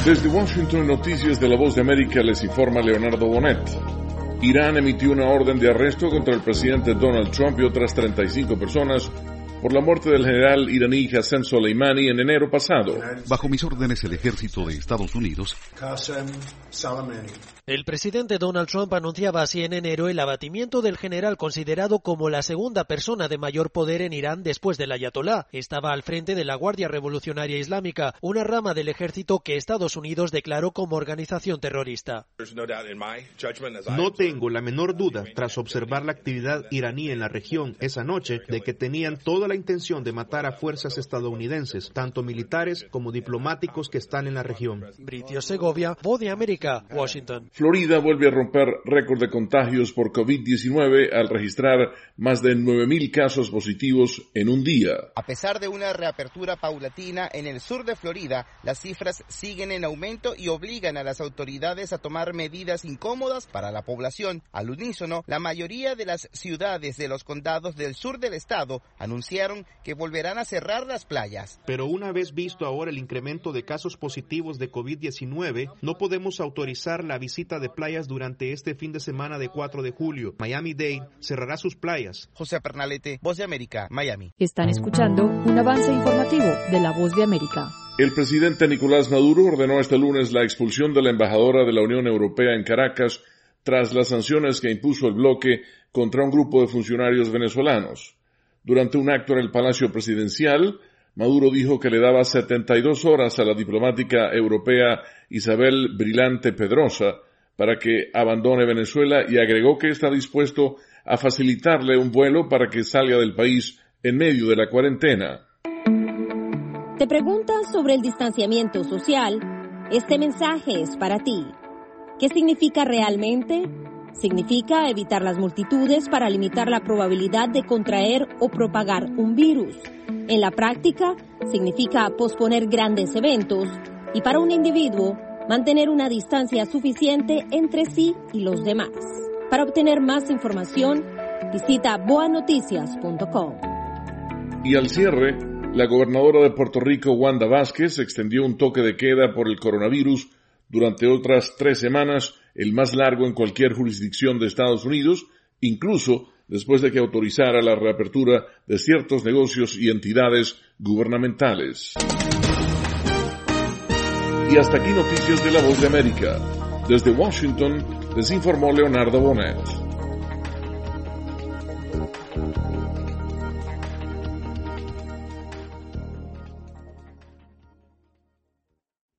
Desde Washington, Noticias de la Voz de América, les informa Leonardo Bonet. Irán emitió una orden de arresto contra el presidente Donald Trump y otras 35 personas por la muerte del general iraní Qasem Soleimani en enero pasado. Bajo mis órdenes, el ejército de Estados Unidos. El presidente Donald Trump anunciaba así en enero el abatimiento del general considerado como la segunda persona de mayor poder en Irán después del ayatolá. Estaba al frente de la Guardia Revolucionaria Islámica, una rama del ejército que Estados Unidos declaró como organización terrorista. No tengo la menor duda, tras observar la actividad iraní en la región esa noche, de que tenían toda la intención de matar a fuerzas estadounidenses, tanto militares como diplomáticos que están en la región. Bricio Segovia, Voz de América, Washington. Florida vuelve a romper récord de contagios por COVID-19 al registrar más de 9,000 casos positivos en un día. A pesar de una reapertura paulatina en el sur de Florida, las cifras siguen en aumento y obligan a las autoridades a tomar medidas incómodas para la población. Al unísono, la mayoría de las ciudades de los condados del sur del estado anunciaron que volverán a cerrar las playas. Pero una vez visto ahora el incremento de casos positivos de COVID-19, no podemos autorizar la visita de playas durante este fin de semana de 4 de julio. Miami-Dade cerrará sus playas. José Pernalete, Voz de América, Miami. Están escuchando un avance informativo de la Voz de América. El presidente Nicolás Maduro ordenó este lunes la expulsión de la embajadora de la Unión Europea en Caracas tras las sanciones que impuso el bloque contra un grupo de funcionarios venezolanos. Durante un acto en el Palacio Presidencial, Maduro dijo que le daba 72 horas a la diplomática europea Isabel Brilante Pedrosa para que abandone Venezuela y agregó que está dispuesto a facilitarle un vuelo para que salga del país en medio de la cuarentena. ¿Te preguntas sobre el distanciamiento social? Este mensaje es para ti. ¿Qué significa realmente? Significa evitar las multitudes para limitar la probabilidad de contraer o propagar un virus. En la práctica, significa posponer grandes eventos y para un individuo, mantener una distancia suficiente entre sí y los demás. Para obtener más información, visita boanoticias.com. Y al cierre, la gobernadora de Puerto Rico, Wanda Vázquez, extendió un toque de queda por el coronavirus durante otras 3 semanas, el más largo en cualquier jurisdicción de Estados Unidos, incluso después de que autorizara la reapertura de ciertos negocios y entidades gubernamentales. Y hasta aquí Noticias de la Voz de América. Desde Washington, les informó Leonardo Bonet.